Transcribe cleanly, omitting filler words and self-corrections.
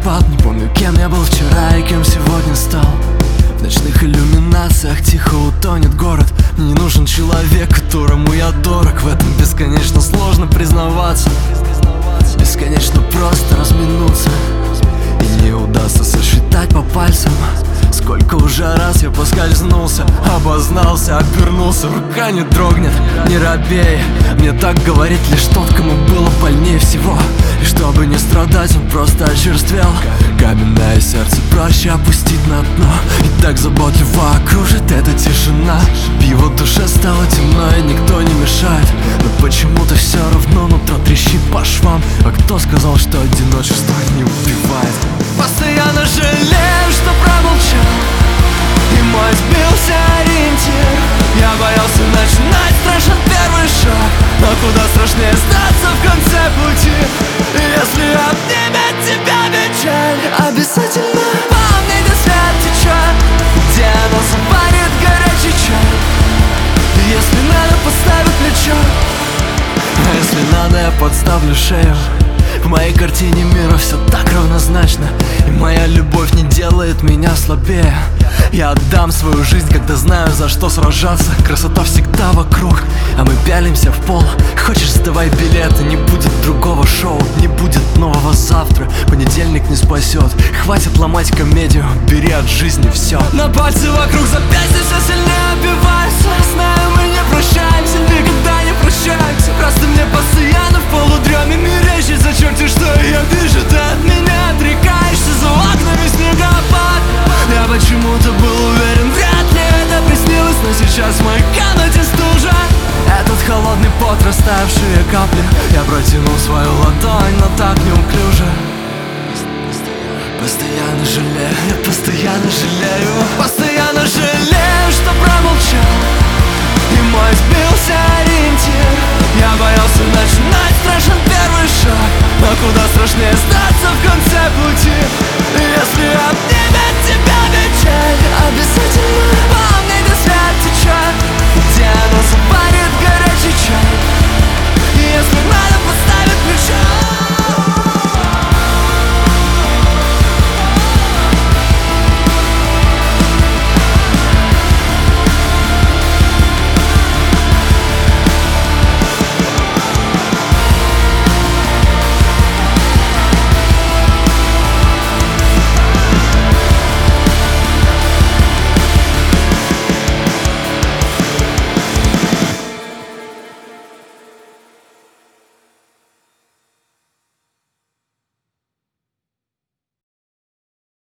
снегопад. Не помню, кем я был вчера и кем сегодня стал. В ночных иллюминациях тихо утонет город. Мне не нужен человек, которому я дорог. В этом бесконечно сложно признаваться. Бесконечно просто разминуться. И не удастся сосчитать по пальцам, сколько уже раз я поскользнулся, обознался, обернулся. Рука не дрогнет, не робей. Мне так говорит лишь тот, кому было больнее всего. И чтобы не страдать, он просто очерствел. Каменное сердце проще опустить на дно. И так заботливо окружит эта тишина. В его душе стало темно и никто не мешает. Но почему-то все равно нутро трещит по швам. А кто сказал, что одиночество не убивает? Постоянно жалею, что промолчал, и мой сбился ориентир. Я боялся начинать, страшен первый шаг, но куда страшнее сдаться в конце пути. И если обнимет тебя печаль, обязательно помни, где свет течет, где нас варит горячий чай. И если надо, подставлю плечо, а если надо, я подставлю шею. В моей картине мира все так равнозначно, и моя любовь не делает меня слабее. Я отдам свою жизнь, когда знаю, за что сражаться. Красота всегда вокруг, а мы пялимся в пол. Хочешь, сдавай билеты, не будет другого шоу. Не будет нового завтра, понедельник не спасет. Хватит ломать комедию, бери от жизни все. На пальцы вокруг запястья все сильнее оббиваются. Знаю, мы не прощаемся, никогда не прощаемся. Просто мне постоянно в полудреме мерещится. Черти, что я вижу, ты от меня отрекаешься. За окнами снегопад. Я почему-то был уверен, вряд ли это приснилось, но сейчас в моей комнате стужа. Этот холодный пот, растаявшие капли. Я протянул свою ладонь, но так неуклюже. Постоянно жалею, я постоянно жалею. Постоянно жалею, что промолчал, и мой сбился ориентир. Я боялся начинать, страшен первый шаг, но куда страшнее сдаться в конце пути.